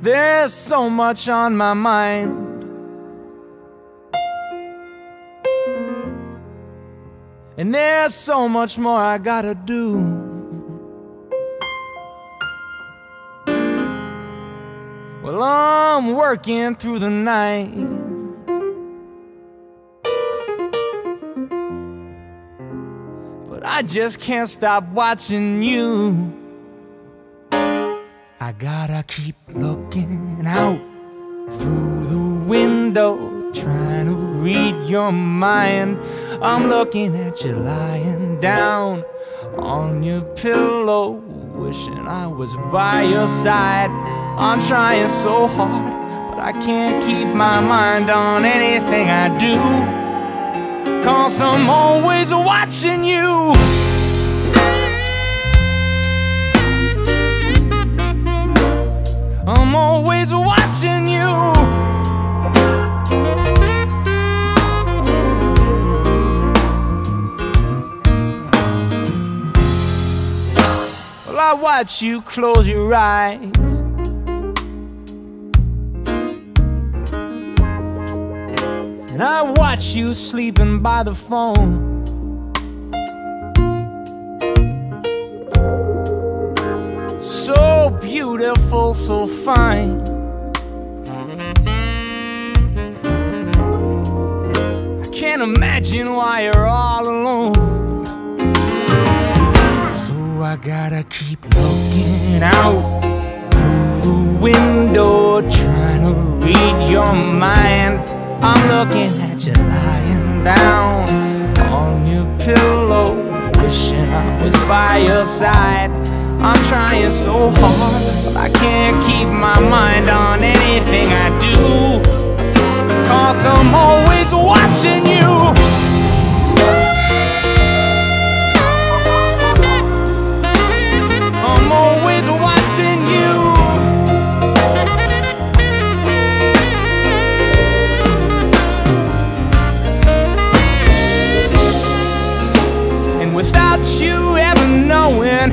There's so much on my mind. And there's so much more I gotta do. Well, I'm working through the night, but I just can't stop watching you. I gotta keep looking out through the window, trying to read your mind. I'm looking at you lying down on your pillow, wishing I was by your side. I'm trying so hard, but I can't keep my mind on anything I do, 'cause I'm always watching you. I'm always watching you. Well, I watch you close your eyes, and I watch you sleeping by the phone. So beautiful, so fine. I can't imagine why you're all alone. So I gotta keep looking out through the window, trying to read your mind. I'm looking at you lying down on your pillow, wishing I was by your side. I'm trying so hard, but I can't keep my mind on anything I do, 'cause I'm always watching you. I'm always watching you. And without you ever knowing,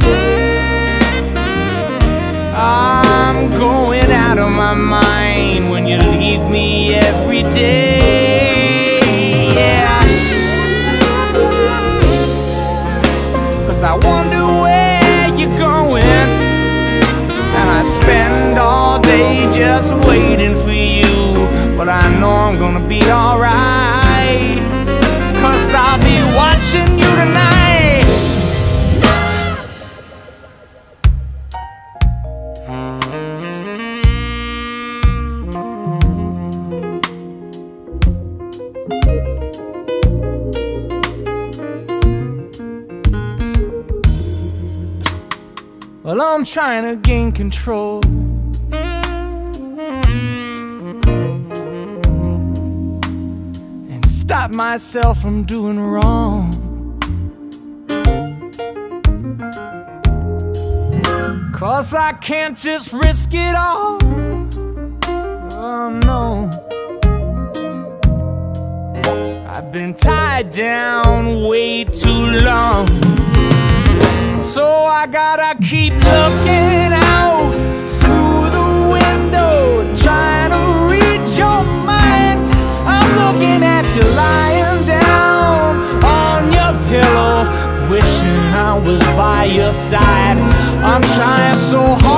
I'm going out of my mind when you leave me every day, yeah. 'Cause I wonder where you're going, and I spend all day just waiting for you. But I know I'm gonna be alright, 'cause I'll be watching you tonight. Well, I'm trying to gain control, and stop myself from doing wrong. 'Cause I can't just risk it all. Oh no, I've been tied down way too long. So I gotta keep looking out through the window, trying to read your mind. I'm looking at you lying down on your pillow, wishing I was by your side. I'm trying so hard.